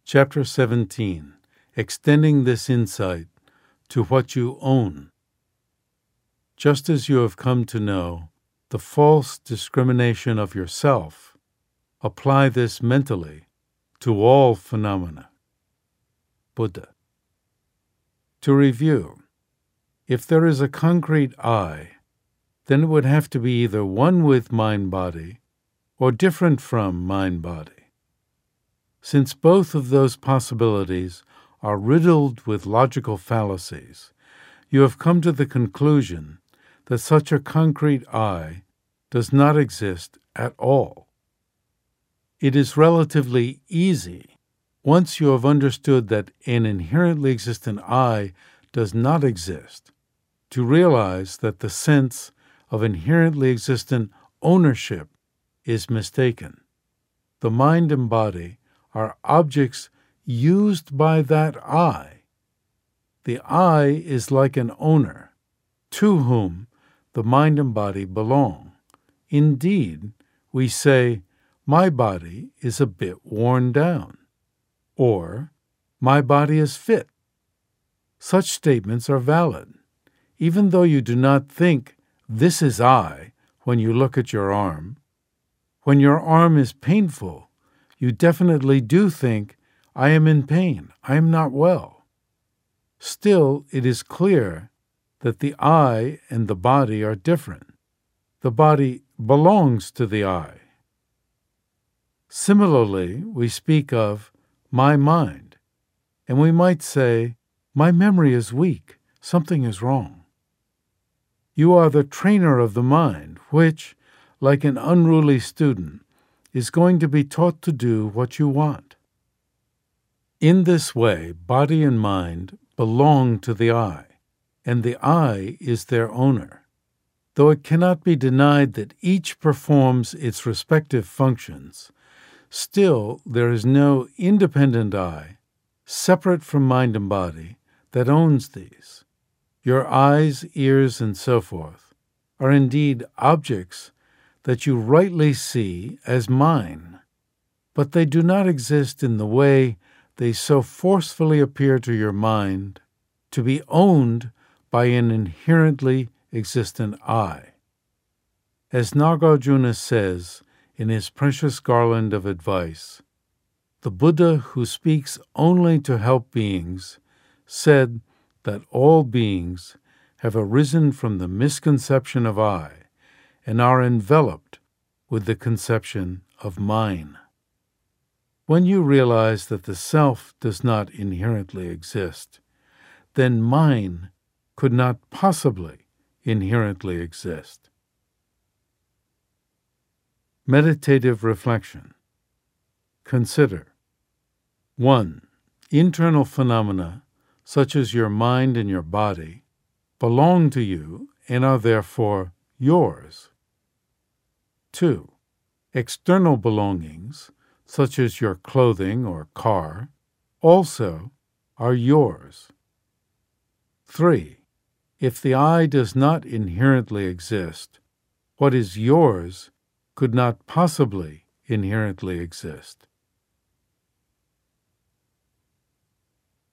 Chapter 17. Extending this insight to what you own. Just as you have come to know the false discrimination of yourself, apply this mentally to all phenomena. Buddha. To review, if there is a concrete I, then it would have to be either one with mind-body or different from mind-body. Since both of those possibilities are riddled with logical fallacies, you have come to the conclusion that such a concrete I does not exist at all. It is relatively easy, once you have understood that an inherently existent I does not exist, to realize that the sense of inherently existent ownership is mistaken. The mind and body are objects used by that I. The I is like an owner, to whom the mind and body belong. Indeed, we say, my body is a bit worn down, or my body is fit. Such statements are valid, even though you do not think this is I when you look at your arm. When your arm is painful, you definitely do think, I am in pain, I am not well. Still, it is clear that the I and the body are different. The body belongs to the I. Similarly, we speak of my mind, and we might say, my memory is weak, something is wrong. You are the trainer of the mind, which, like an unruly student, is going to be taught to do what you want. In this way, body and mind belong to the I, and the I is their owner. Though it cannot be denied that each performs its respective functions, still there is no independent I, separate from mind and body, that owns these. Your eyes, ears, and so forth are indeed objects that you rightly see as mine, but they do not exist in the way they so forcefully appear to your mind to be owned by an inherently existent I. As Nagarjuna says in his precious garland of advice, the Buddha, who speaks only to help beings, said that all beings have arisen from the misconception of I and are enveloped with the conception of mine. When you realize that the self does not inherently exist, then mine could not possibly inherently exist. Meditative reflection. Consider 1. Internal phenomena, such as your mind and your body, belong to you and are therefore yours. 2. External belongings, such as your clothing or car, also are yours. 3. If the I does not inherently exist, what is yours could not possibly inherently exist.